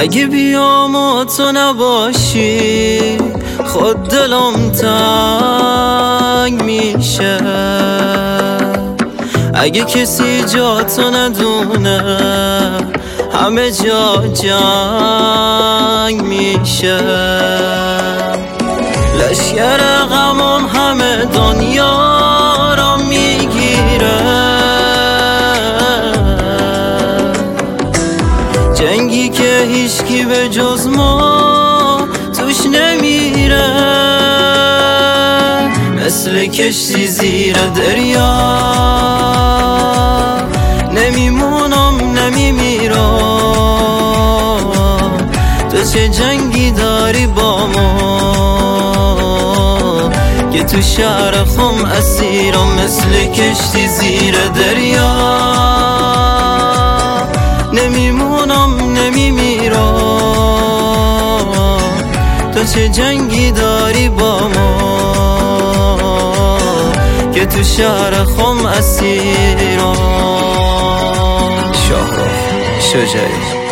اگه بیام و تو نباشی خود دلم تنگ میشه. اگه کسی جا تو ندونه همه جا جنگ میشه. لشگر غمم همه دنیا را میگیره، جنگی که هیچکی به جز ما توش نمیره. مثل کشتی زیر دریا نمیمونم نمیمیرم. تو چه جنگی داری با ما که تو شهر خم اسیرم. مثل کشتی زیر دریا نمیمونم نمیمیرم. تو چه جنگی داری با ما که تو شهر خم اسیرم. شاهرخ شجاعی.